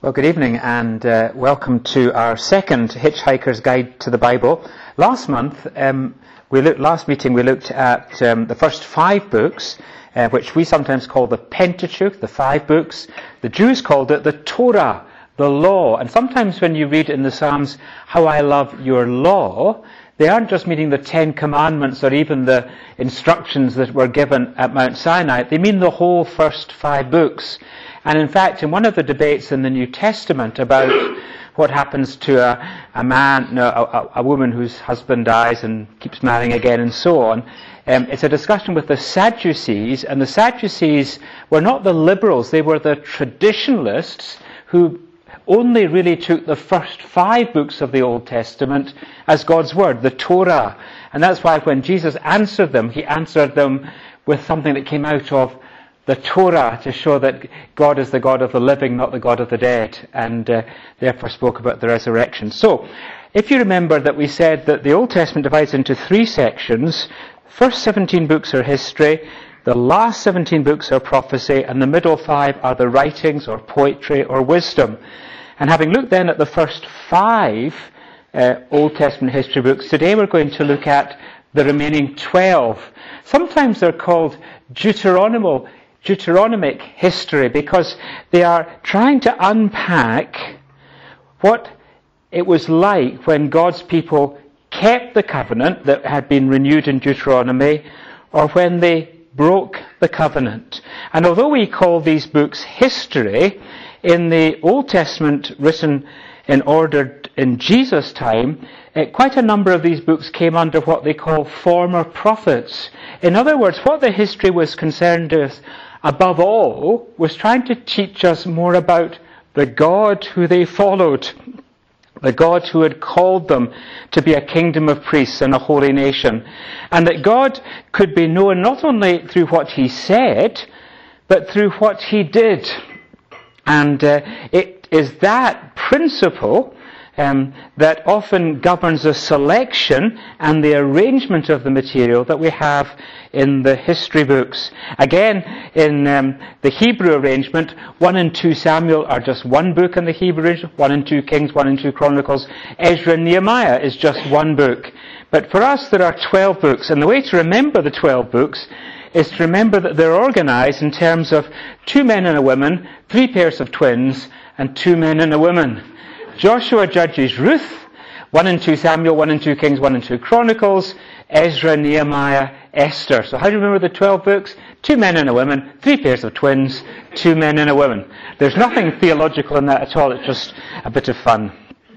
Well, good evening and welcome to our second Hitchhiker's Guide to the Bible. Last meeting we looked at the first 5 books, which we sometimes call the Pentateuch, the 5 books. The Jews called it the Torah, the law. And sometimes when you read in the Psalms, how I love your law, they aren't just meaning the 10 Commandments or even the instructions that were given at Mount Sinai. They mean the whole first 5 books. And in fact, in one of the debates in the New Testament about what happens to a woman whose husband dies and keeps marrying again and so on, it's a discussion with the Sadducees, and the Sadducees were not the liberals, they were the traditionalists who only really took the first 5 books of the Old Testament as God's Word, the Torah. And that's why when Jesus answered them, he answered them with something that came out of the Torah, to show that God is the God of the living, not the God of the dead, and therefore spoke about the resurrection. So, if you remember that we said that the Old Testament divides into 3 sections. First 17 books are history, the last 17 books are prophecy, and the middle 5 are the writings or poetry or wisdom. And having looked then at the first 5 Old Testament history books, today we're going to look at the remaining 12. Sometimes they're called Deuteronomic history because they are trying to unpack what it was like when God's people kept the covenant that had been renewed in Deuteronomy, or when they broke the covenant. And although we call these books history, in the Old Testament written in order in Jesus' time, quite a number of these books came under what they call former prophets. In other words, what the history was concerned with above all was trying to teach us more about the God who they followed, the God who had called them to be a kingdom of priests and a holy nation, and that God could be known not only through what he said, but through what he did. And it is that principle that often governs the selection and the arrangement of the material that we have in the history books. Again, in the Hebrew arrangement, 1 and 2 Samuel are just one book in the Hebrew arrangement, 1 and 2 Kings, 1 and 2 Chronicles. Ezra and Nehemiah is just one book. But for us, there are 12 books, and the way to remember the 12 books is to remember that they're organized in terms of 2 men and a woman, 3 pairs of twins, and 2 men and a woman. Joshua, Judges, Ruth, 1 and 2 Samuel, 1 and 2 Kings, 1 and 2 Chronicles, Ezra, Nehemiah, Esther. So how do you remember the 12 books? 2 men and a woman, 3 pairs of twins, 2 men and a woman. There's nothing theological in that at all, it's just a bit of fun.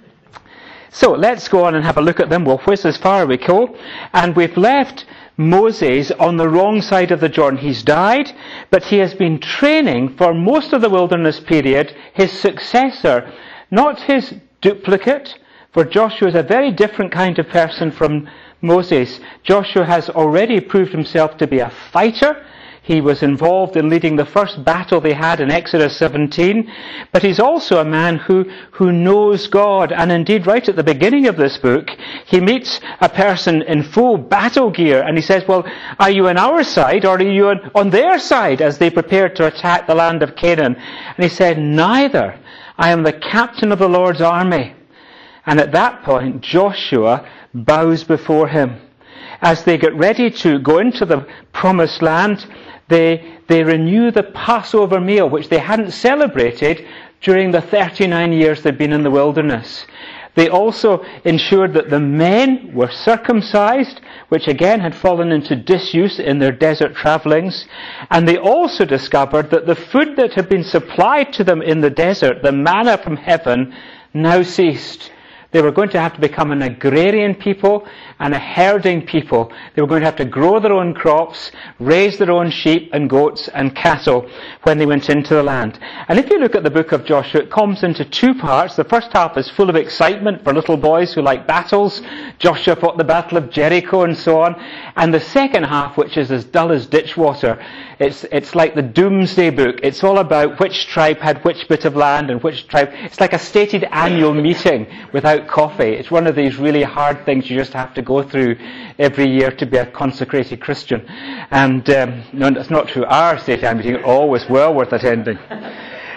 So let's go on and have a look at them. We'll whiz as far as we go. And we've left Moses on the wrong side of the Jordan. He's died, but he has been training for most of the wilderness period his successor, not his duplicate, for Joshua is a very different kind of person from Moses. Joshua has already proved himself to be a fighter. He was involved in leading the first battle they had in Exodus 17, but he's also a man who knows God. And indeed, right at the beginning of this book, he meets a person in full battle gear, and he says, well, are you on our side, or are you on their side, as they prepared to attack the land of Canaan? And he said, neither. I am the captain of the Lord's army. And at that point, Joshua bows before him. As they get ready to go into the promised land, they renew the Passover meal, which they hadn't celebrated during the 39 years they'd been in the wilderness. They also ensured that the men were circumcised, which again had fallen into disuse in their desert travellings. And they also discovered that the food that had been supplied to them in the desert, the manna from heaven, now ceased. They were going to have to become an agrarian people and a herding people. They were going to have to grow their own crops, raise their own sheep and goats and cattle when they went into the land. And if you look at the book of Joshua, it comes into 2 parts. The first half is full of excitement for little boys who like battles. Joshua fought the battle of Jericho and so on. And the second half, which is as dull as ditch water, it's like the Doomsday Book. It's all about which tribe had which bit of land and which tribe. It's like a stated annual meeting without coffee. It's one of these really hard things you just have to go through every year to be a consecrated Christian. And no, that's not true. Our state annual meeting is always well worth attending.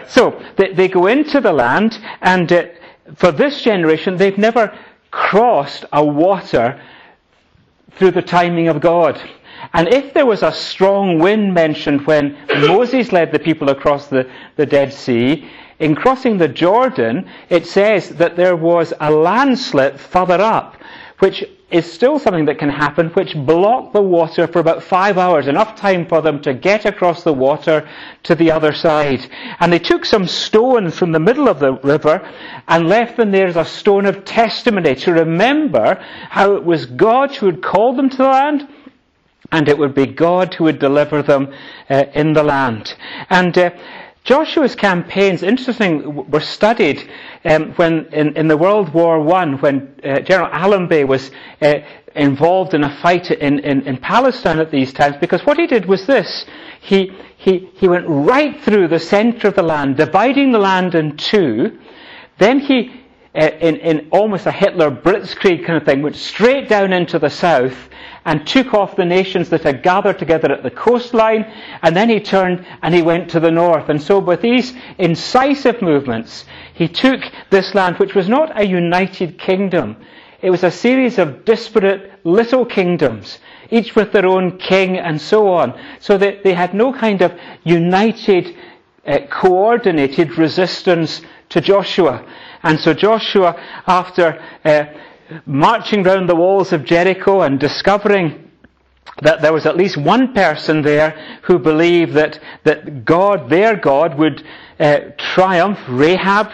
So they go into the land, and for this generation, they've never crossed a water through the timing of God. And if there was a strong wind mentioned when Moses led the people across the Dead Sea, in crossing the Jordan, it says that there was a landslip further up, which is still something that can happen, which blocked the water for about 5 hours, enough time for them to get across the water to the other side. And they took some stones from the middle of the river and left them there as a stone of testimony to remember how it was God who had called them to the land, and it would be God who would deliver them in the land. And Joshua's campaigns, interesting, were studied when in the World War I, when General Allenby was involved in a fight in Palestine at these times, because what he did was this. He went right through the centre of the land, dividing the land in two. Then he, in almost a Hitler Blitzkrieg kind of thing, went straight down into the south and took off the nations that had gathered together at the coastline, and then he turned and he went to the north. And so with these incisive movements, he took this land, which was not a united kingdom. It was a series of disparate little kingdoms, each with their own king and so on. So that they had no kind of united, coordinated resistance to Joshua. And so Joshua, after marching round the walls of Jericho and discovering that there was at least one person there who believed that God, their God, would triumph, Rahab,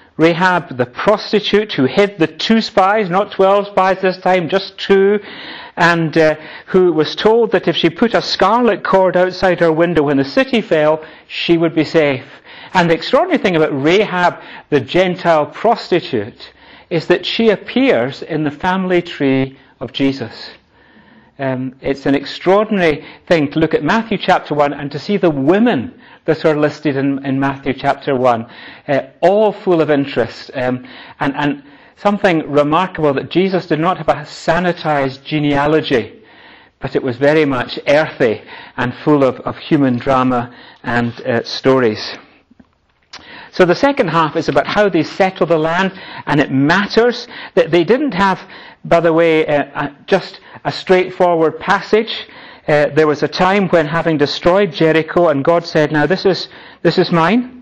the prostitute who hid the 2 spies, not 12 spies this time, just 2, and who was told that if she put a scarlet cord outside her window when the city fell, she would be safe. And the extraordinary thing about Rahab, the Gentile prostitute, is that she appears in the family tree of Jesus. It's an extraordinary thing to look at Matthew chapter 1 and to see the women that are listed in Matthew chapter 1, all full of interest. And something remarkable, that Jesus did not have a sanitized genealogy, but it was very much earthy and full of human drama and stories. So the second half is about how they settle the land, and it matters that they didn't have, by the way, just a straightforward passage. There was a time when, having destroyed Jericho, and God said, now this is mine.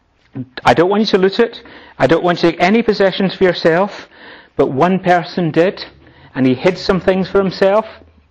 I don't want you to loot it. I don't want you to take any possessions for yourself. But one person did, and he hid some things for himself.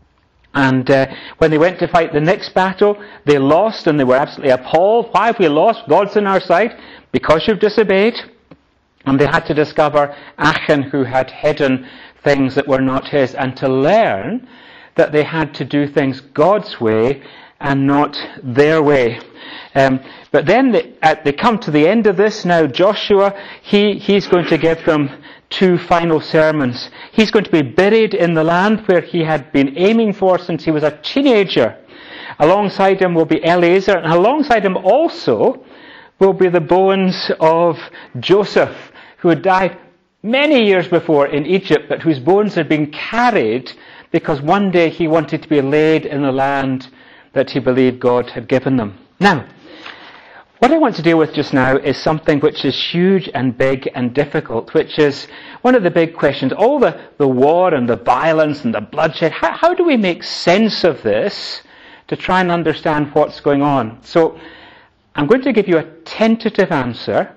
And when they went to fight the next battle, they lost, and they were absolutely appalled. Why have we lost? God's on our side. Because you've disobeyed. And they had to discover Achan, who had hidden things that were not his, and to learn that they had to do things God's way and not their way. But then they come to the end of this. Now Joshua, he's going to give them 2 final sermons. He's going to be buried in the land where he had been aiming for since he was a teenager. Alongside him will be Eliezer, and alongside him also will be the bones of Joseph, who had died many years before in Egypt, but whose bones had been carried because one day he wanted to be laid in the land that he believed God had given them. Now, what I want to deal with just now is something which is huge and big and difficult, which is one of the big questions. All the war and the violence and the bloodshed, how do we make sense of this to try and understand what's going on? So I'm going to give you a tentative answer,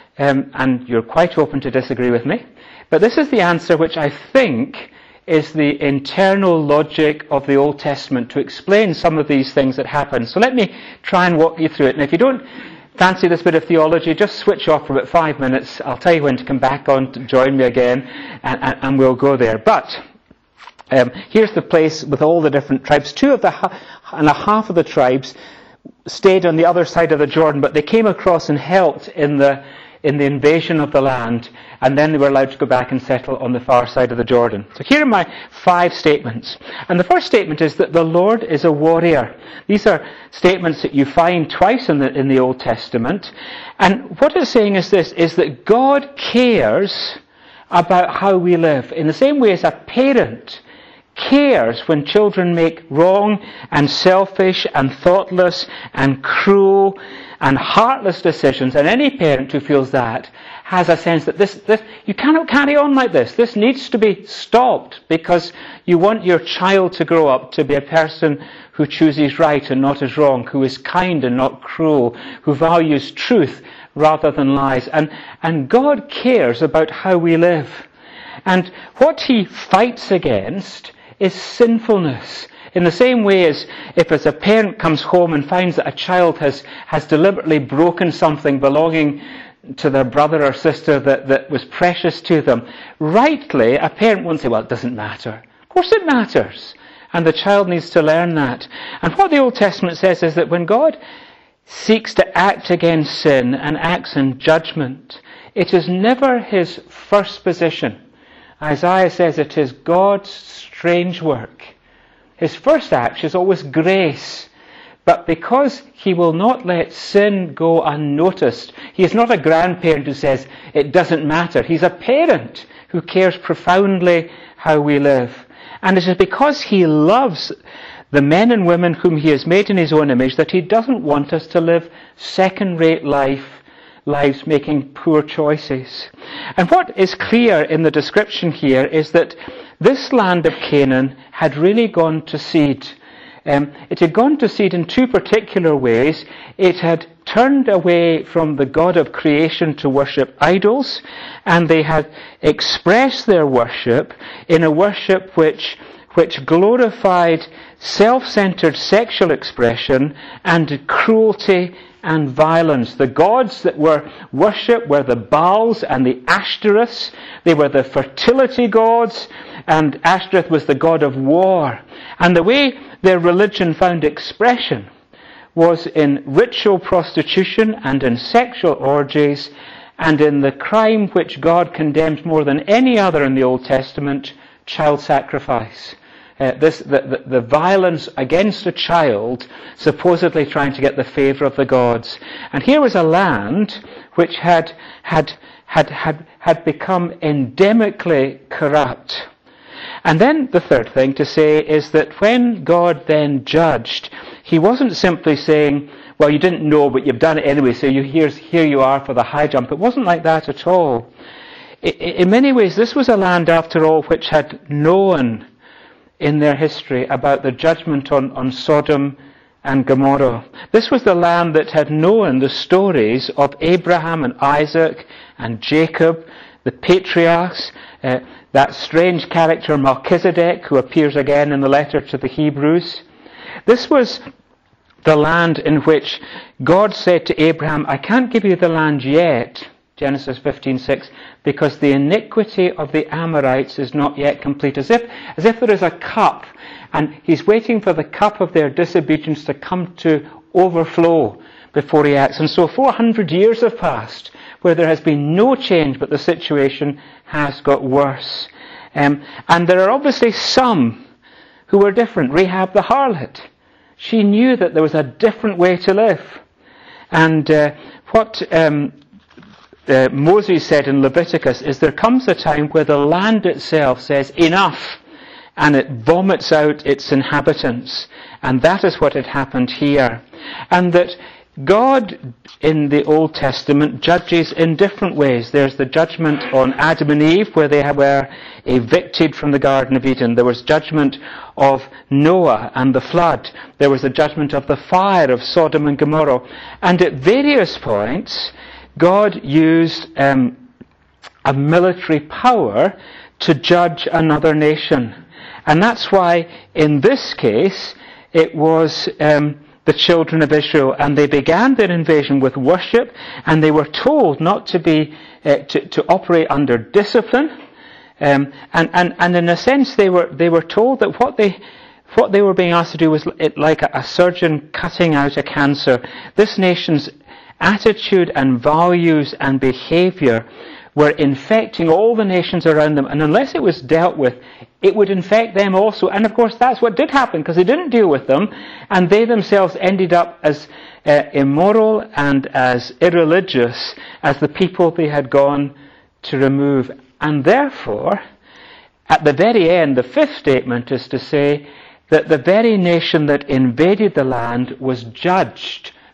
and you're quite open to disagree with me. But this is the answer which I think is the internal logic of the Old Testament to explain some of these things that happen. So let me try and walk you through it. And if you don't fancy this bit of theology, just switch off for about 5 minutes. I'll tell you when to come back on to join me again, and we'll go there. But here's the place with all the different tribes. 2.5 of the tribes stayed on the other side of the Jordan, but they came across and helped in the invasion of the land, and then they were allowed to go back and settle on the far side of the Jordan. So here are my 5 statements. And the first statement is that the Lord is a warrior. These are statements that you find twice in the Old Testament. And what it's saying is this, is that God cares about how we live. In the same way as a parent cares when children make wrong and selfish and thoughtless and cruel and heartless decisions, and any parent who feels that has a sense that this you cannot carry on like this. This needs to be stopped, because you want your child to grow up to be a person who chooses right and not as wrong, who is kind and not cruel, who values truth rather than lies. And God cares about how we live. And what he fights against is sinfulness. In the same way as if a parent comes home and finds that a child has deliberately broken something belonging to their brother or sister that was precious to them, rightly, a parent won't say, well, it doesn't matter. Of course it matters. And the child needs to learn that. And what the Old Testament says is that when God seeks to act against sin and acts in judgment, it is never his first position. Isaiah says it is God's strange work. His first act is always grace. But because he will not let sin go unnoticed, he is not a grandparent who says it doesn't matter. He's a parent who cares profoundly how we live. And it is because he loves the men and women whom he has made in his own image that he doesn't want us to live second-rate lives making poor choices. And what is clear in the description here is that this land of Canaan had really gone to seed. It had gone to seed in two particular ways. It had turned away from the God of creation to worship idols, and they had expressed their worship in a worship which glorified self-centered sexual expression and cruelty and violence. The gods that were worshipped were the Baals and the Ashtoreths. They were the fertility gods, and Ashtoreth was the god of war. And the way their religion found expression was in ritual prostitution and in sexual orgies and in the crime which God condemns more than any other in the Old Testament, child sacrifice. The violence against a child, supposedly trying to get the favour of the gods. And here was a land which had become endemically corrupt. And then the third thing to say is that when God then judged, he wasn't simply saying, well, you didn't know, but you've done it anyway, so here you are for the high jump. It wasn't like that at all. In many ways, this was a land, after all, which had known in their history about the judgment on Sodom and Gomorrah. This was the land that had known the stories of Abraham and Isaac and Jacob, the patriarchs, that strange character Melchizedek, who appears again in the letter to the Hebrews. This was the land in which God said to Abraham, I can't give you the land yet, Genesis 15:6, because the iniquity of the Amorites is not yet complete. As if there is a cup, and he's waiting for the cup of their disobedience to come to overflow before he acts. And so 400 years have passed where there has been no change, but the situation has got worse. And there are obviously some who were different. Rahab the harlot. She knew that there was a different way to live. And what Moses said in Leviticus is there comes a time where the land itself says enough, and it vomits out its inhabitants. And that is what had happened here. And that God in the Old Testament judges in different ways. There's the judgment on Adam and Eve, where they were evicted from the Garden of Eden. There was judgment of Noah and the flood. There was the judgment of the fire of Sodom and Gomorrah. And at various points, God used a military power to judge another nation. And that's why, in this case, it was the children of Israel, and they began their invasion with worship, and they were told not to be to operate under discipline, and in a sense they were told that what they were being asked to do was like a surgeon cutting out a cancer. This nation's attitude and values and behaviour were infecting all the nations around them, and unless it was dealt with, it would infect them also. And of course that's what did happen, because they didn't deal with them, and they themselves ended up as immoral and as irreligious as the people they had gone to remove. And therefore, at the very end, the fifth statement is to say that the very nation that invaded the land was judged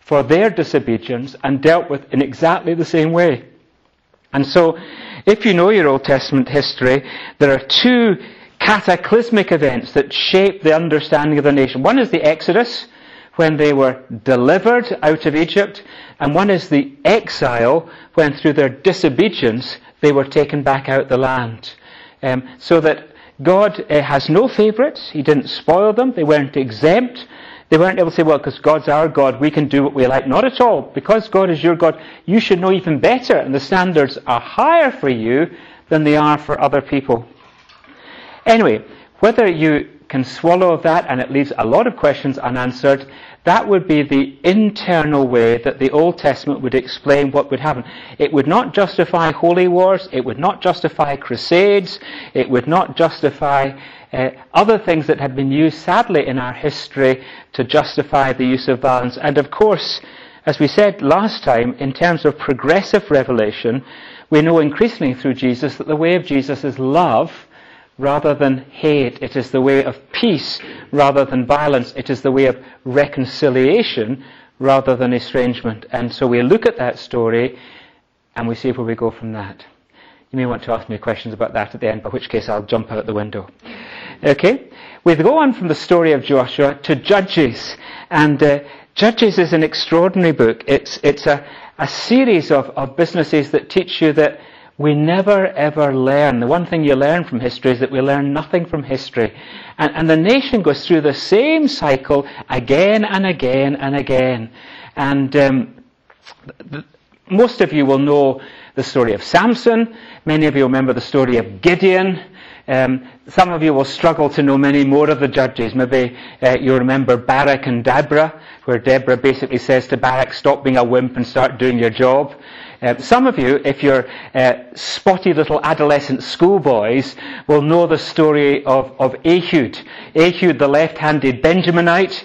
for their disobedience and dealt with in exactly the same way. And so, if you know your Old Testament history, there are two cataclysmic events that shape the understanding of the nation. One is the Exodus, when they were delivered out of Egypt, and one is the exile, when through their disobedience they were taken back out the land. So that God has no favourites. He didn't spoil them. They weren't exempt. They weren't able to say, well, because God's our God, we can do what we like. Not at all. Because God is your God, you should know even better, and the standards are higher for you than they are for other people. Anyway, whether you can swallow that and it leaves a lot of questions unanswered, that would be the internal way that the Old Testament would explain what would happen. It would not justify holy wars, it would not justify crusades, it would not justify other things that had been used, sadly, in our history to justify the use of violence. And of course, as we said last time, in terms of progressive revelation, we know increasingly through Jesus that the way of Jesus is love rather than hate. It is the way of peace rather than violence. It is the way of reconciliation rather than estrangement. And so we look at that story and we see where we go from that. You may want to ask me questions about that at the end, by which case I'll jump out the window. Okay, we go on from the story of Joshua to Judges. And Judges is an extraordinary book. It's a series of businesses that teach you that we never ever learn. The one thing you learn from history is that we learn nothing from history. And the nation goes through the same cycle again and again and again. And most of you will know the story of Samson. Many of you remember the story of Gideon. Some of you will struggle to know many more of the Judges. Maybe you remember Barak and Deborah, where Deborah basically says to Barak, stop being a wimp and start doing your job. Some of you, if you're spotty little adolescent schoolboys, will know the story of Ehud. Ehud, the left-handed Benjaminite,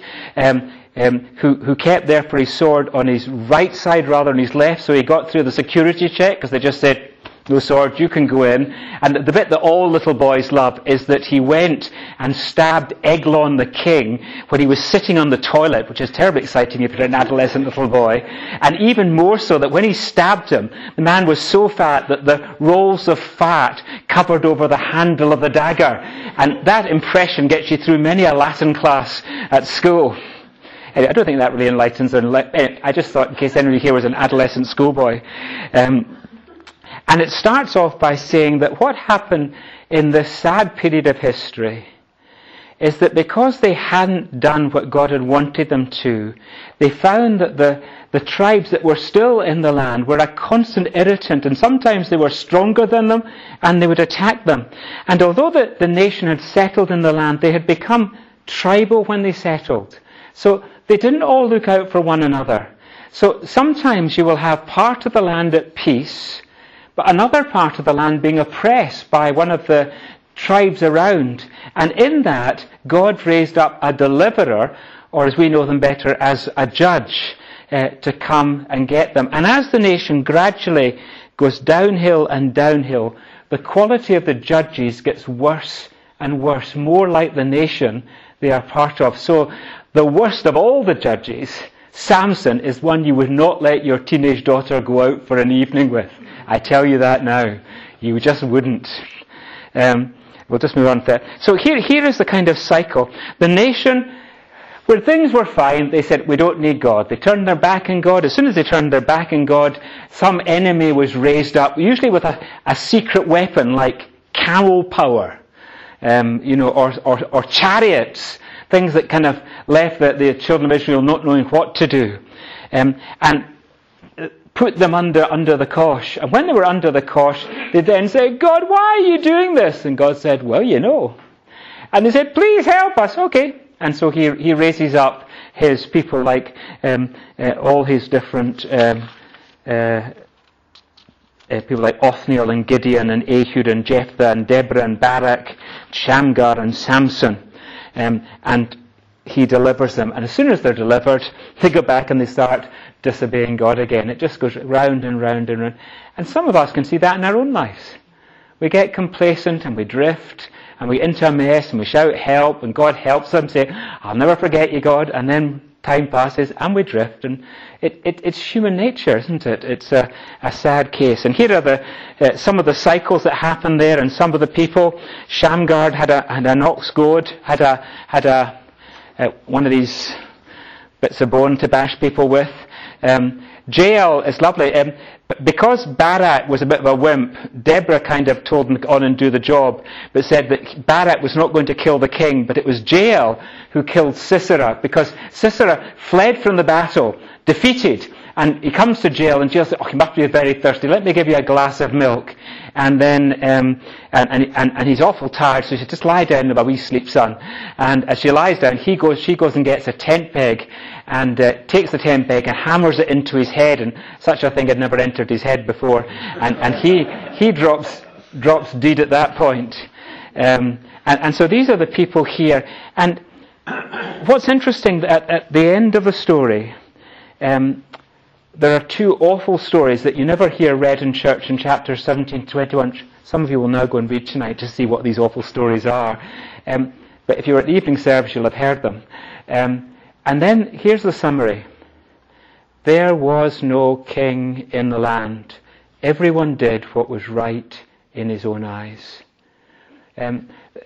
who kept there for his sword on his right side rather than his left, so he got through the security check because they just said, no sword, you can go in. And the bit that all little boys love is that he went and stabbed Eglon the king when he was sitting on the toilet, which is terribly exciting if you're an adolescent little boy. And even more so that when he stabbed him, the man was so fat that the rolls of fat covered over the handle of the dagger. And that impression gets you through many a Latin class at school. Anyway, I don't think that really enlightens. I just thought, in case anybody here was an adolescent schoolboy. And it starts off by saying that what happened in this sad period of history is that because they hadn't done what God had wanted them to, they found that the tribes that were still in the land were a constant irritant, and sometimes they were stronger than them, and they would attack them. And although the nation had settled in the land, they had become tribal when they settled. So they didn't all look out for one another. So sometimes you will have part of the land at peace, but another part of the land being oppressed by one of the tribes around. And in that, God raised up a deliverer, or as we know them better, as a judge, to come and get them. And as the nation gradually goes downhill and downhill, the quality of the judges gets worse and worse, more like the nation they are part of. So the worst of all the judges, Samson, is one you would not let your teenage daughter go out for an evening with. I tell you that now. You just wouldn't. We'll just move on to that. So here is the kind of cycle. The nation, where things were fine, they said, we don't need God. They turned their back on God. As soon as they turned their back on God, some enemy was raised up, usually with a secret weapon like camel power, or chariots, things that kind of left the children of Israel not knowing what to do. And put them under the cosh. And when they were under the cosh, they then said, God, why are you doing this? And God said, well, you know. And they said, please help us. Okay. And so he raises up his people, like all his different people like Othniel and Gideon and Ehud and Jephthah and Deborah and Barak, Shamgar and Samson. And he delivers them. And as soon as they're delivered, they go back and they start disobeying God again. It just goes round and round and round. And some of us can see that in our own lives. We get complacent and we drift and we into a mess and we shout help and God helps them, say, I'll never forget you, God. And then time passes and we drift, and it's human nature, isn't it? It's a sad case. And here are some of the cycles that happen there, and some of the people. Shamgar had an ox goad, had one of these bits of bone to bash people with. Jael is lovely. Because Barak was a bit of a wimp, Deborah kind of told him to go on and do the job, but said that Barak was not going to kill the king, but it was Jael who killed Sisera, because Sisera fled from the battle, defeated, and he comes to Jael, and Jael said, "Oh, you must be very thirsty. Let me give you a glass of milk." And then, and he's awful tired, so she said, "Just lie down and have a wee sleep, son." And as she lies down, she goes and gets a tent peg, and takes the tent peg and hammers it into his head, and such a thing had never entered his head before. And he drops dead at that point. And so these are the people here. And what's interesting, at the end of the story, there are two awful stories that you never hear read in church in chapters 17 to 21. Some of you will now go and read tonight to see what these awful stories are. But if you were at the evening service, you'll have heard them. And then here's the summary. There was no king in the land. Everyone did what was right in his own eyes. In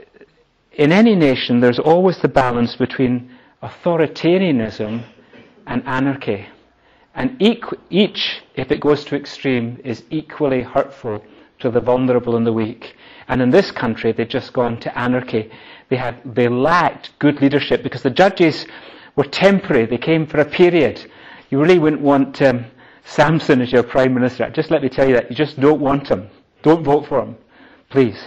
any nation, there's always the balance between authoritarianism and anarchy. And each, if it goes to extreme, is equally hurtful to the vulnerable and the weak. And in this country, they've just gone to anarchy. They lacked good leadership because the judges were temporary. They came for a period. You really wouldn't want Samson as your prime minister. Just let me tell you that. You just don't want him. Don't vote for him, please.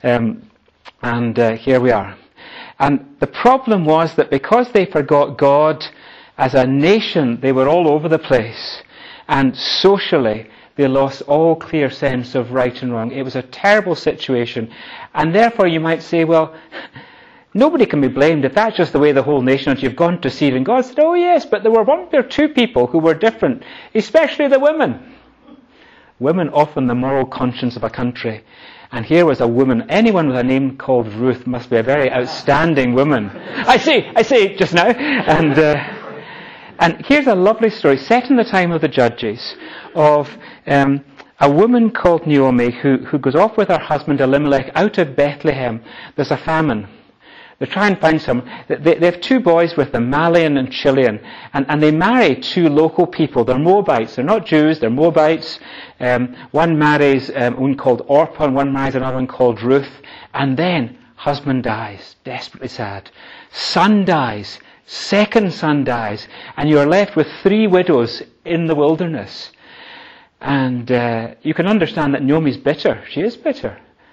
And here we are. And the problem was that because they forgot God, as a nation, they were all over the place. And socially, they lost all clear sense of right and wrong. It was a terrible situation. And therefore, you might say, well, nobody can be blamed if that's just the way the whole nation is. You've gone to see it. And God said, oh yes, but there were one or two people who were different, especially the women. Women often the moral conscience of a country. And here was a woman. Anyone with a name called Ruth must be a very outstanding woman. I say just now. And here's a lovely story set in the time of the judges of a woman called Naomi who goes off with her husband Elimelech out of Bethlehem. There's a famine. They try and find some. They have two boys with them, Malian and Chilian, and they marry two local people. They're Moabites. They're not Jews. They're Moabites. One marries one called Orpah, and one marries another one called Ruth. And then husband dies, desperately sad. Son dies. Second son dies, and you are left with 3 widows in the wilderness. And you can understand that Naomi's bitter. She is bitter.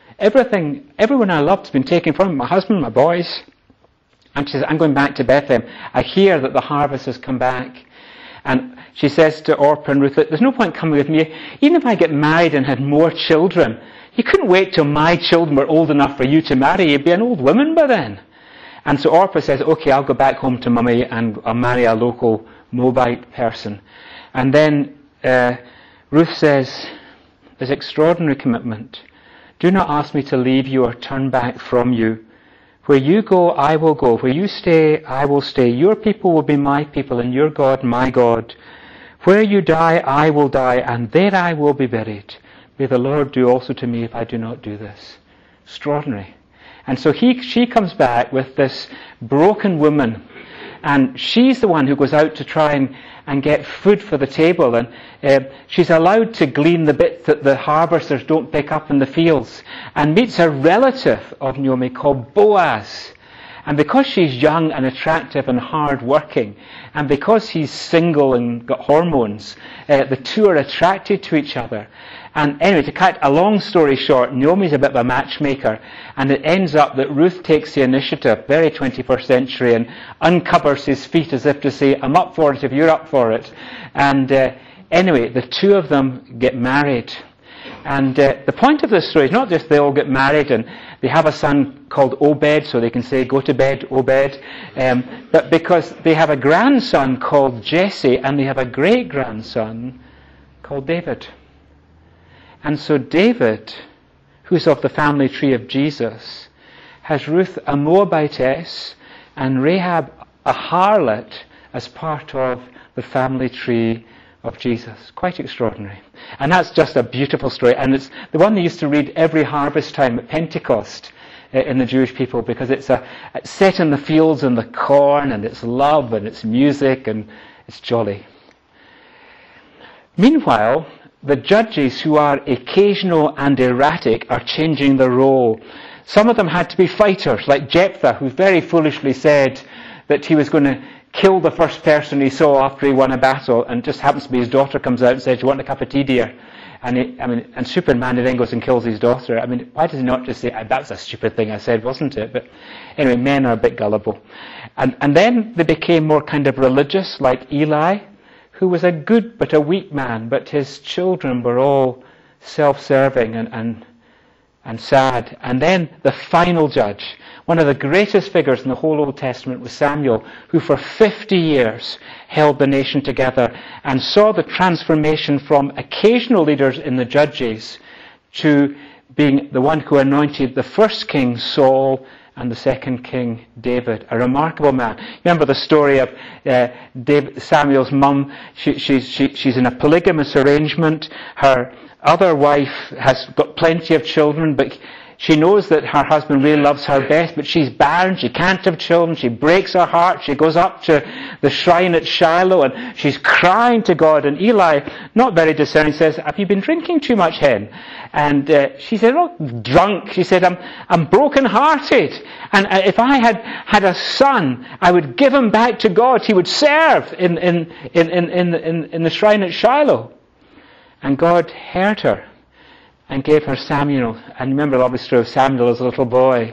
Everyone I loved has been taken from me. My husband, my boys. And she says, I'm going back to Bethlehem. I hear that the harvest has come back. And she says to Orpah and Ruth, there's no point coming with me. Even if I get married and had more children, you couldn't wait till my children were old enough for you to marry. You'd be an old woman by then. And so Orpah says, okay, I'll go back home to mummy and I'll marry a local Moabite person. And then Ruth says, there's extraordinary commitment. Do not ask me to leave you or turn back from you. Where you go, I will go. Where you stay, I will stay. Your people will be my people and your God, my God. Where you die, I will die, and there I will be buried. May the Lord do also to me if I do not do this. Extraordinary. And so she comes back with this broken woman, and she's the one who goes out to try and get food for the table, and she's allowed to glean the bits that the harvesters don't pick up in the fields, and meets a relative of Naomi called Boaz. And because she's young and attractive and hard-working, and because he's single and got hormones, the two are attracted to each other. And anyway, to cut a long story short, Naomi's a bit of a matchmaker, and it ends up that Ruth takes the initiative, very 21st century, and uncovers his feet as if to say, I'm up for it if you're up for it. And anyway, the two of them get married. And the point of this story is not just they all get married and they have a son called Obed, so they can say, go to bed, Obed, but because they have a grandson called Jesse, and they have a great-grandson called David. And so David, who's of the family tree of Jesus, has Ruth, a Moabitess, and Rahab, a harlot, as part of the family tree of Jesus. Quite extraordinary. And that's just a beautiful story. And it's the one they used to read every harvest time at Pentecost in the Jewish people, because it's set in the fields and the corn, and it's love and it's music and it's jolly. Meanwhile, the judges, who are occasional and erratic, are changing their role. Some of them had to be fighters, like Jephthah, who very foolishly said that he was going to kill the first person he saw after he won a battle, and just happens to be his daughter comes out and says, "Do you want a cup of tea, dear?" And Superman then goes and kills his daughter. Why does he not just say, "That's a stupid thing I said, wasn't it?" But anyway, men are a bit gullible. And then they became more kind of religious, like Eli, who was a good but a weak man, but his children were all self-serving and sad. And then the final judge, one of the greatest figures in the whole Old Testament, was Samuel, who for 50 years held the nation together and saw the transformation from occasional leaders in the judges to being the one who anointed the first king, Saul, and the second king, David. A remarkable man. Remember the story of Samuel's mum? She's in a polygamous arrangement. Her other wife has got plenty of children, but she knows that her husband really loves her best, but she's barren. She can't have children. She breaks her heart. She goes up to the shrine at Shiloh and she's crying to God. And Eli, not very discerning, says, "Have you been drinking too much, hen?" And she said, "Not drunk." She said, I'm broken-hearted. And if I had a son, I would give him back to God. He would serve in the shrine at Shiloh. And God heard her and gave her Samuel. And remember the lovely story of Samuel as a little boy.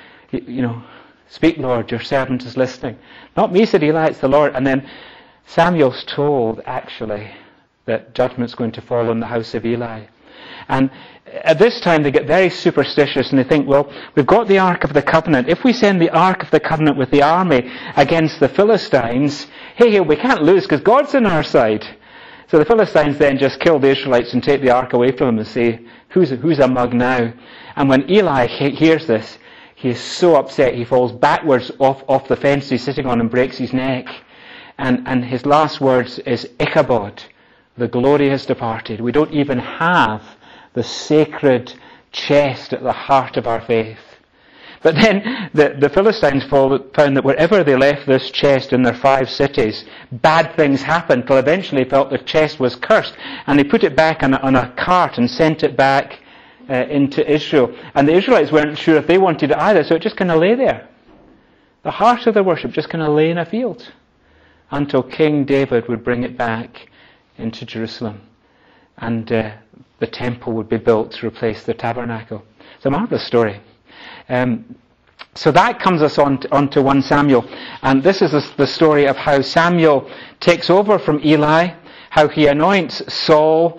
"Speak, Lord, your servant is listening." "Not me," said Eli, "it's the Lord." And then Samuel's told, actually, that judgment's going to fall on the house of Eli. And at this time they get very superstitious and they think, well, we've got the Ark of the Covenant. If we send the Ark of the Covenant with the army against the Philistines, hey, we can't lose because God's on our side. So the Philistines then just kill the Israelites and take the ark away from them and say, who's a mug now? And when Eli hears this, he is so upset he falls backwards off the fence he's sitting on and breaks his neck. And his last words is, "Ichabod, the glory has departed." We don't even have the sacred chest at the heart of our faith. But then the Philistines found that wherever they left this chest in their 5 cities, bad things happened, till eventually they felt the chest was cursed. And they put it back on a cart and sent it back into Israel. And the Israelites weren't sure if they wanted it either, so it just kind of lay there. The heart of their worship just kind of lay in a field until King David would bring it back into Jerusalem. And the temple would be built to replace the tabernacle. It's a marvelous story. So that comes us on to 1 Samuel. And this is the story of how Samuel takes over from Eli, how he anoints Saul,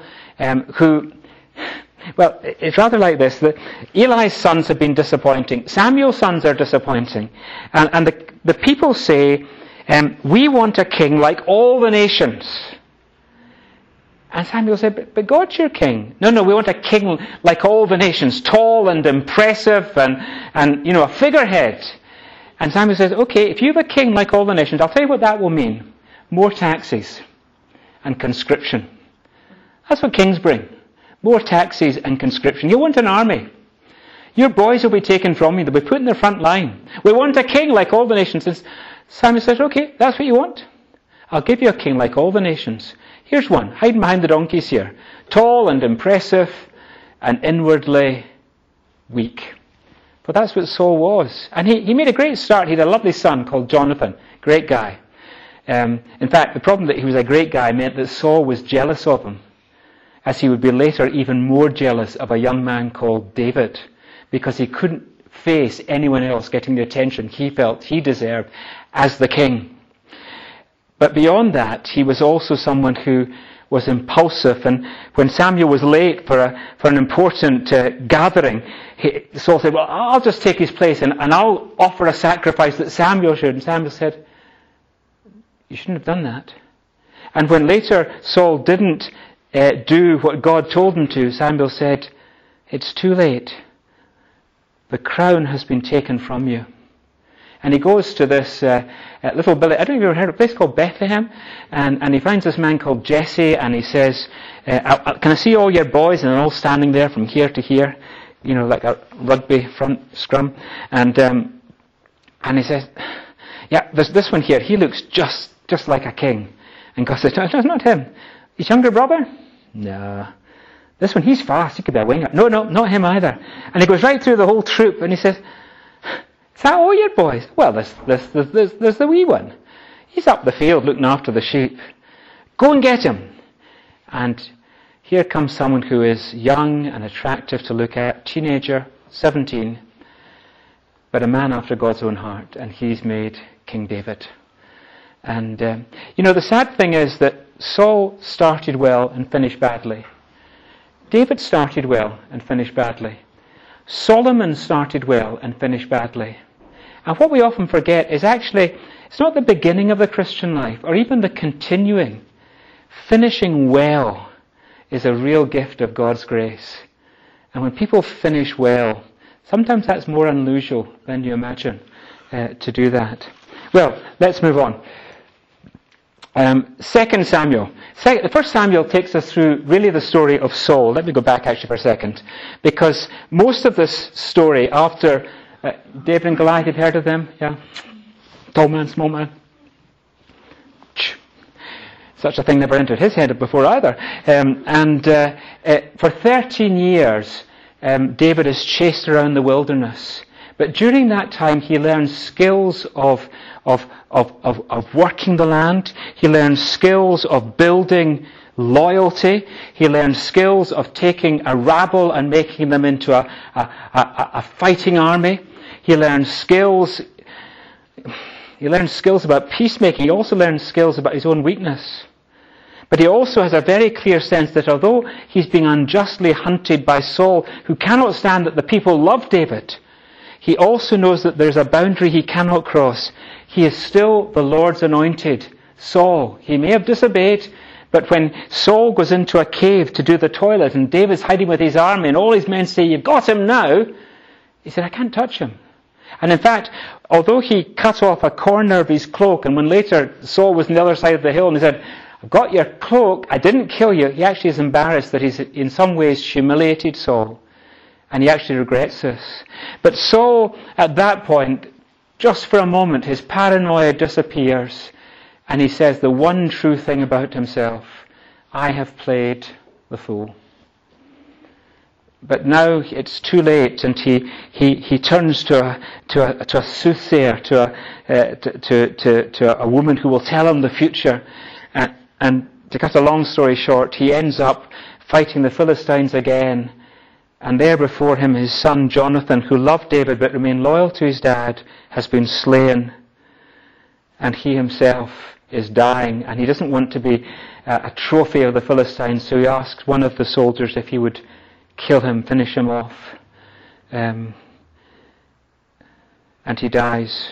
well, it's rather like this, that Eli's sons have been disappointing. Samuel's sons are disappointing. And the people say, we want a king like all the nations. And Samuel said, but God's your king. No, we want a king like all the nations, tall and impressive and a figurehead. And Samuel says, okay, if you have a king like all the nations, I'll tell you what that will mean. More taxes and conscription. That's what kings bring. More taxes and conscription. You want an army. Your boys will be taken from you. They'll be put in the front line. We want a king like all the nations. And Samuel says, okay, that's what you want. I'll give you a king like all the nations. Here's one, hiding behind the donkeys here. Tall and impressive and inwardly weak. But that's what Saul was. And he made a great start. He had a lovely son called Jonathan. Great guy. In fact, the problem that he was a great guy meant that Saul was jealous of him, as he would be later even more jealous of a young man called David, because he couldn't face anyone else getting the attention he felt he deserved as the king. But beyond that, he was also someone who was impulsive. And when Samuel was late for an important gathering, Saul said, well, I'll just take his place and I'll offer a sacrifice that Samuel should. And Samuel said, you shouldn't have done that. And when later Saul didn't do what God told him to, Samuel said, it's too late. The crown has been taken from you. And he goes to this little village, I don't know if you've ever heard of a place called Bethlehem, and he finds this man called Jesse, and he says, can I see all your boys? And they're all standing there from here to here, like a rugby front scrum. And he says, yeah, there's this one here, he looks just like a king. And God says, no, it's not him. His younger brother? No. This one, he's fast, he could be a winger. No, not him either. And he goes right through the whole troop, and he says, is that all your boys? Well, there's the wee one. He's up the field looking after the sheep. Go and get him. And here comes someone who is young and attractive to look at, teenager, 17, but a man after God's own heart, and he's made King David. And, the sad thing is that Saul started well and finished badly. David started well and finished badly. Solomon started well and finished badly. And what we often forget is actually, it's not the beginning of the Christian life, or even the continuing. Finishing well is a real gift of God's grace. And when people finish well, sometimes that's more unusual than you imagine to do that. Well, let's move on. 2 Samuel. The first Samuel takes us through really the story of Saul. Let me go back actually for a second. Because most of this story after David and Goliath, you've heard of them? Yeah? Tall man, small man. Such a thing never entered his head before either. For 13 years, David is chased around the wilderness. But during that time, he learns skills of working the land. He learns skills of building loyalty. He learns skills of taking a rabble and making them into a fighting army. He learns skills about peacemaking. He also learns skills about his own weakness. But he also has a very clear sense that although he's being unjustly hunted by Saul, who cannot stand that the people love David, he also knows that there's a boundary he cannot cross. He is still the Lord's anointed, Saul. He may have disobeyed, but when Saul goes into a cave to do the toilet and David's hiding with his army and all his men say, you've got him now, he said, I can't touch him. And in fact, although he cut off a corner of his cloak, and when later Saul was on the other side of the hill and he said, I've got your cloak, I didn't kill you, he actually is embarrassed that he's in some ways humiliated Saul. And he actually regrets this. But Saul, at that point, just for a moment, his paranoia disappears. And he says the one true thing about himself, I have played the fool. But now it's too late, and he turns to a soothsayer, to a woman who will tell him the future. And to cut a long story short, he ends up fighting the Philistines again. And there before him, his son Jonathan, who loved David but remained loyal to his dad, has been slain. And he himself is dying, and he doesn't want to be a trophy of the Philistines, so he asks one of the soldiers if he would kill him, finish him off. And he dies.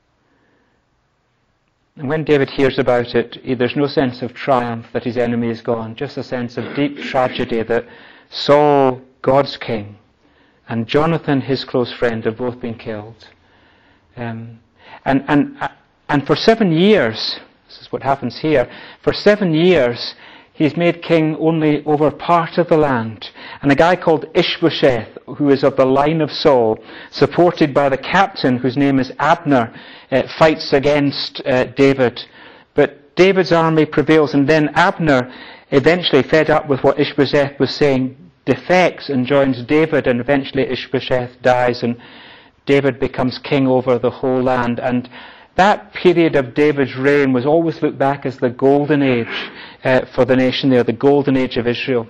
And when David hears about it, there's no sense of triumph that his enemy is gone, just a sense of deep tragedy that Saul, God's king, and Jonathan, his close friend, have both been killed. And for 7 years, this is what happens here, for 7 years, he's made king only over part of the land. And a guy called Ishbosheth, who is of the line of Saul, supported by the captain, whose name is Abner, fights against David. But David's army prevails, and then Abner, eventually fed up with what Ishbosheth was saying, defects and joins David, and eventually Ishbosheth dies, and David becomes king over the whole land. And that period of David's reign was always looked back as the golden age for the nation there, the golden age of Israel.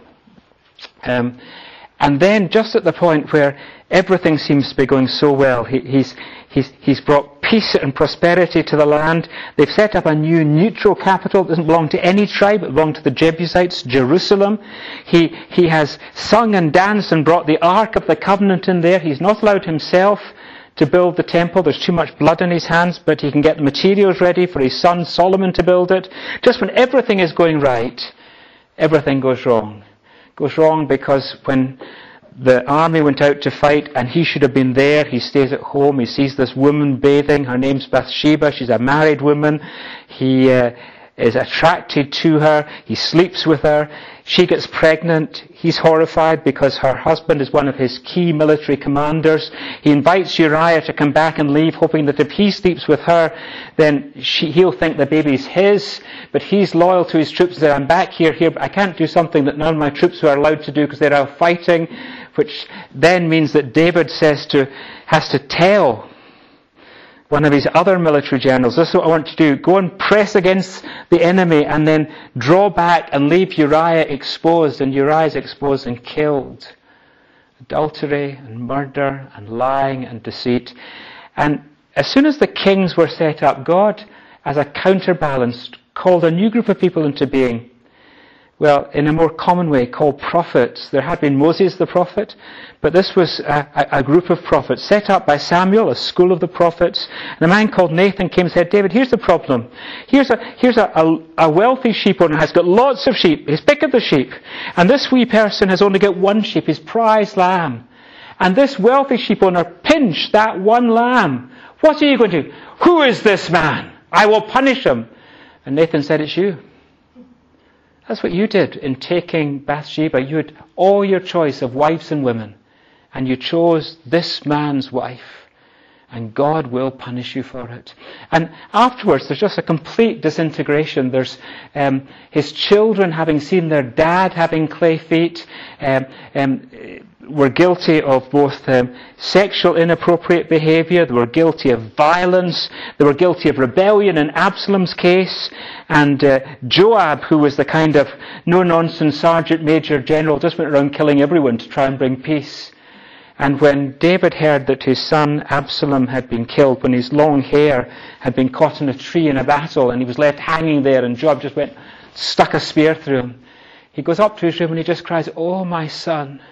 And then, just at the point where everything seems to be going so well, he's brought peace and prosperity to the land. They've set up a new neutral capital. It doesn't belong to any tribe. It belongs to the Jebusites, Jerusalem. He has sung and danced and brought the Ark of the Covenant in there. He's not allowed himself to build the temple. There's too much blood in his hands, but he can get the materials ready for his son Solomon to build it. Just when everything is going right, everything goes wrong. Goes wrong because when the army went out to fight, and he should have been there. He stays at home. He sees this woman bathing. Her name's Bathsheba. She's a married woman. He is attracted to her. He sleeps with her. She gets pregnant. He's horrified because her husband is one of his key military commanders. He invites Uriah to come back and leave, hoping that if he sleeps with her, then he'll think the baby's his. But he's loyal to his troops and says, I'm back here, but I can't do something that none of my troops are allowed to do because they're out fighting, which then means that David has to tell one of his other military generals, this is what I want to do. Go and press against the enemy and then draw back and leave Uriah exposed. And Uriah is exposed and killed. Adultery and murder and lying and deceit. And as soon as the kings were set up, God, as a counterbalance, called a new group of people into being. Well, in a more common way, called prophets. There had been Moses the prophet, but this was a group of prophets set up by Samuel, a school of the prophets. And a man called Nathan came and said, David, here's the problem. Here's a wealthy sheep owner, has got lots of sheep. He's pick of the sheep. And this wee person has only got one sheep, his prized lamb. And this wealthy sheep owner pinched that one lamb. What are you going to do? Who is this man? I will punish him. And Nathan said, it's you. That's what you did in taking Bathsheba. You had all your choice of wives and women, and you chose this man's wife, and God will punish you for it. And afterwards, there's just a complete disintegration. There's his children, having seen their dad having clay feet, were guilty of both sexual inappropriate behavior, they were guilty of violence, they were guilty of rebellion in Absalom's case, and Joab, who was the kind of no-nonsense sergeant major general, just went around killing everyone to try and bring peace. And when David heard that his son Absalom had been killed, when his long hair had been caught in a tree in a battle, and he was left hanging there, and Joab just stuck a spear through him, he goes up to his room and he just cries, oh, my son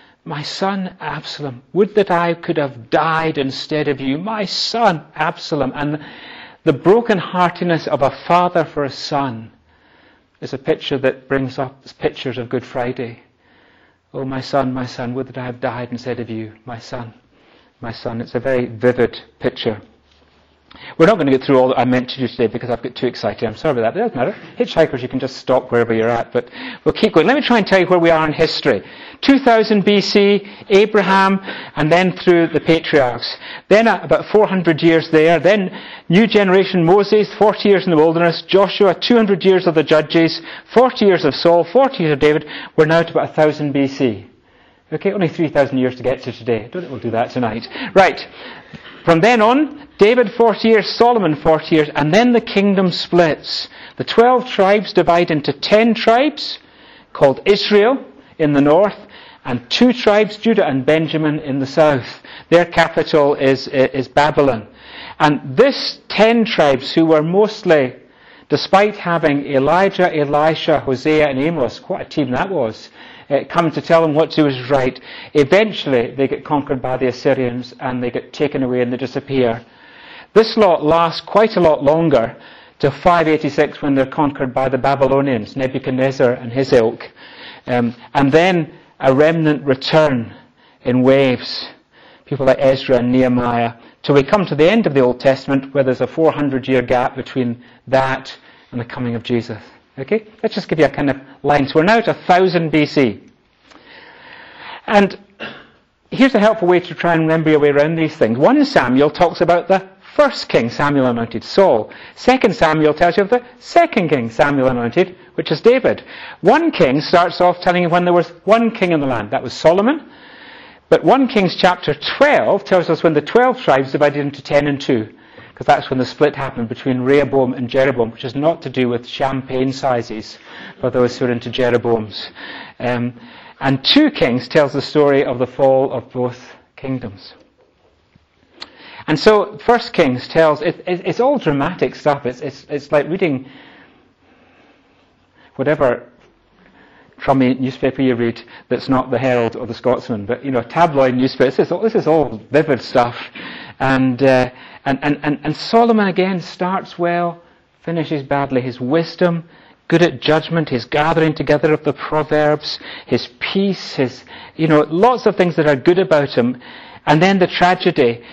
Absalom, would that I could have died instead of you, my son Absalom. And the broken-heartedness of a father for a son is a picture that brings up pictures of Good Friday. Oh, my son, would that I have died instead of you, my son. It's a very vivid picture. We're not going to get through all that I meant to do today because I've got too excited. I'm sorry about that, but it doesn't matter. Hitchhikers, you can just stop wherever you're at, but we'll keep going. Let me try and tell you where we are in history. 2000 BC, Abraham, and then through the patriarchs. Then about 400 years there. Then new generation Moses, 40 years in the wilderness. Joshua, 200 years of the judges. 40 years of Saul, 40 years of David. We're now to about 1000 BC. Okay, only 3,000 years to get to today. I don't think we'll do that tonight. Right. From then on, David 40 years, Solomon 40 years, and then the kingdom splits. The 12 tribes divide into 10 tribes, called Israel in the north, and 2 tribes, Judah and Benjamin, in the south. Their capital is Babylon. And this 10 tribes, who were mostly, despite having Elijah, Elisha, Hosea, and Amos, quite a team that was, come to tell them what to do is right. Eventually, they get conquered by the Assyrians and they get taken away and they disappear. This lot lasts quite a lot longer, to 586 when they're conquered by the Babylonians, Nebuchadnezzar and his ilk. And then a remnant return in waves. People like Ezra and Nehemiah. Till we come to the end of the Old Testament, where there's a 400-year gap between that and the coming of Jesus. Okay, let's just give you a kind of line. So we're now at 1000 BC. And here's a helpful way to try and remember your way around these things. 1 Samuel talks about the first king Samuel anointed, Saul. 2 Samuel tells you of the second king Samuel anointed, which is David. 1 King starts off telling you when there was one king in the land. That was Solomon. But 1 Kings chapter 12 tells us when the 12 tribes divided into 10 and 2. Because that's when the split happened between Rehoboam and Jeroboam, which is not to do with champagne sizes for those who are into Jeroboams. And 2 Kings tells the story of the fall of both kingdoms. And so 1 Kings tells, it's all dramatic stuff. It's like reading whatever crummy newspaper you read that's not the Herald or the Scotsman, but tabloid newspaper. This is all vivid stuff. And Solomon again starts well, finishes badly. His wisdom, good at judgment, his gathering together of the Proverbs, his peace, his, lots of things that are good about him. And then the tragedy,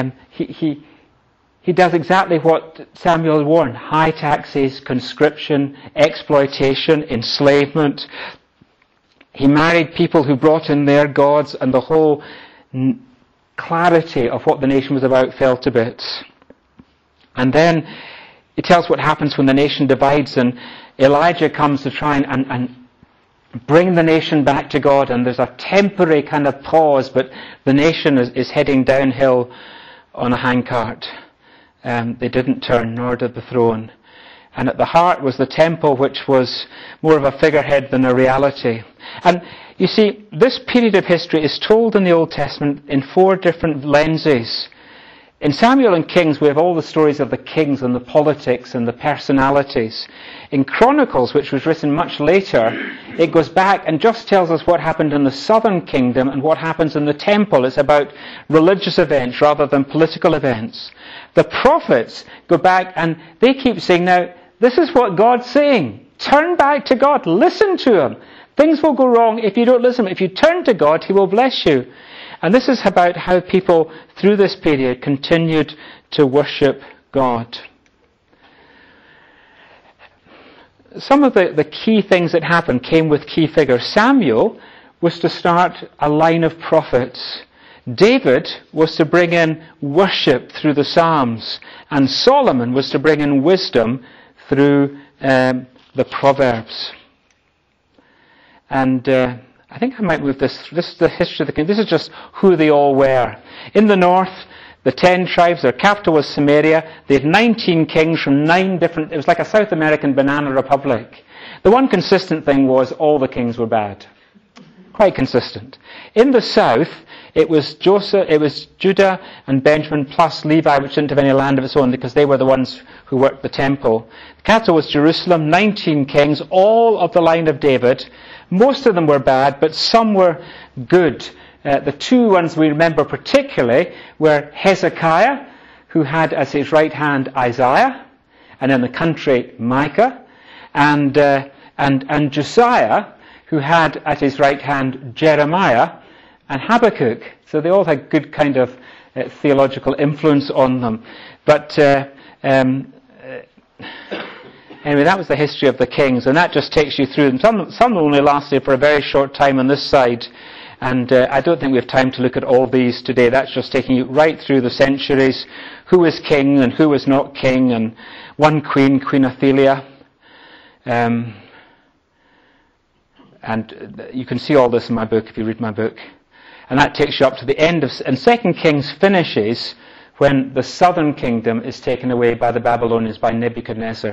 he does exactly what Samuel warned: high taxes, conscription, exploitation, enslavement. He married people who brought in their gods, and the whole clarity of what the nation was about fell to bits. And then it tells what happens when the nation divides, and Elijah comes to try and bring the nation back to God, and there's a temporary kind of pause, but the nation is heading downhill on a handcart. They didn't turn, nor did the throne. And at the heart was the temple, which was more of a figurehead than a reality. And you see, this period of history is told in the Old Testament in 4 different lenses. In Samuel and Kings, we have all the stories of the kings and the politics and the personalities. In Chronicles, which was written much later, it goes back and just tells us what happened in the southern kingdom and what happens in the temple. It's about religious events rather than political events. The prophets go back and they keep saying, now, this is what God's saying. Turn back to God. Listen to Him. Things will go wrong if you don't listen. If you turn to God, He will bless you. And this is about how people through this period continued to worship God. Some of the key things that happened came with key figures. Samuel was to start a line of prophets. David was to bring in worship through the Psalms. And Solomon was to bring in wisdom through the Proverbs. And I think I might move this. This is the history of the kings. This is just who they all were. In the north, the 10 tribes, their capital was Samaria. They had 19 kings from 9 different... It was like a South American banana republic. The one consistent thing was all the kings were bad. Quite consistent. In the south, it was Judah and Benjamin plus Levi, which didn't have any land of its own because they were the ones who worked the temple. The capital was Jerusalem, 19 kings, all of the line of David. Most of them were bad, but some were good. The 2 ones we remember particularly were Hezekiah, who had as his right hand Isaiah, and in the country Micah, and Josiah, who had at his right hand Jeremiah and Habakkuk. So they all had good kind of theological influence on them. But anyway, that was the history of the kings, and that just takes you through them. Some only lasted for a very short time on this side, and I don't think we have time to look at all these today. That's just taking you right through the centuries, who was king and who was not king, and one queen, Queen Athaliah. And you can see all this in my book if you read my book. And that takes you up to the end of... And 2 Kings finishes when the southern kingdom is taken away by the Babylonians, by Nebuchadnezzar.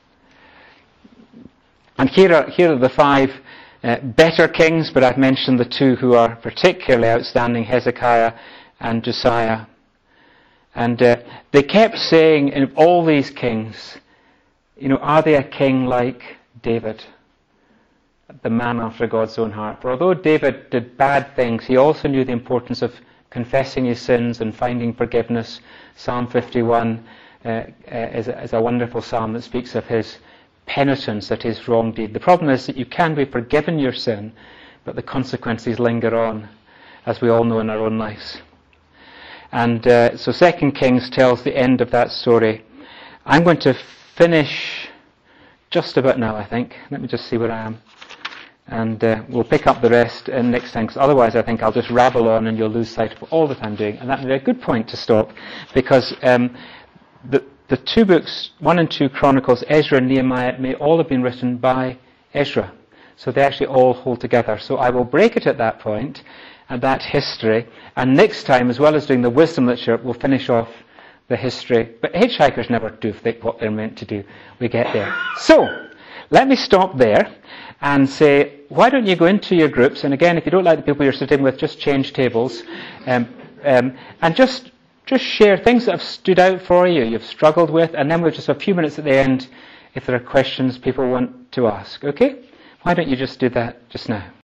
And here are the 5 better kings, but I've mentioned the 2 who are particularly outstanding, Hezekiah and Josiah. And they kept saying, in all these kings, are they a king like David? The man after God's own heart. For although David did bad things, he also knew the importance of confessing his sins and finding forgiveness. Psalm 51 is a wonderful psalm that speaks of his penitence at his wrong deed. The problem is that you can be forgiven your sin, but the consequences linger on, as we all know in our own lives. And so 2 Kings tells the end of that story. I'm going to finish just about now, I think. Let me just see where I am. And we'll pick up the rest next time, because otherwise I think I'll just rabble on and you'll lose sight of all that I'm doing. And that would be a good point to stop, because the 2 books, 1 and 2 Chronicles, Ezra and Nehemiah, may all have been written by Ezra. So they actually all hold together. So I will break it at that point, at that history. And next time, as well as doing the wisdom literature, we'll finish off the history. But hitchhikers never do what they're meant to do. We get there. So, let me stop there and say, why don't you go into your groups? And again, if you don't like the people you're sitting with, just change tables. And just share things that have stood out for you, you've struggled with, and then we'll just have a few minutes at the end if there are questions people want to ask. Okay? Why don't you just do that just now?